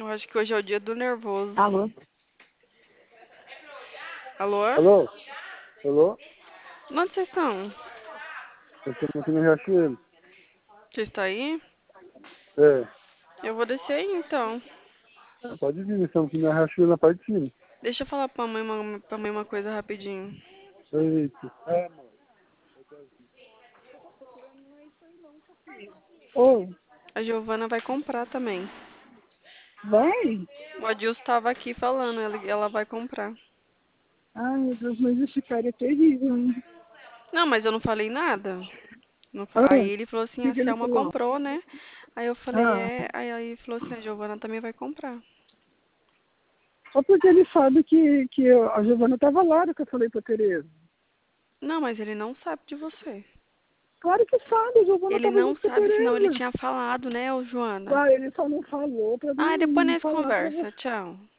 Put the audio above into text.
Eu acho que hoje é o dia do nervoso. Alô? Alô? Alô? Alô? Onde vocês estão? Eu estou aqui no Riachuelo. Você está aí? É. Eu vou descer aí, então. Pode vir, nós estamos aqui na Riachuelo, na parte de cima. Deixa eu falar pra mãe uma coisa rapidinho. Eita. É, mano. Oi, A Giovana vai comprar também. vai? O Adilson estava aqui falando, ela vai comprar. Ai, meu Deus, mas esse cara é terrível, hein? Não, mas eu não falei nada. Ah, Aí o ele falou assim, que a que ele Selma falou? comprou, né? Aí eu falei, Ah, é. Aí ele falou assim, a Giovana também vai comprar. só porque ele sabe que a Giovana estava lá, que eu falei pra Tereza. Não, mas ele não sabe de você. Claro que sabe, a Giovana Ele estava não junto com a sabe, senão ele Tereza. tinha falado, né, ô Joana? Ah, ele só não falou pra Ah, depois mim nós falar pra conversa. você. Tchau.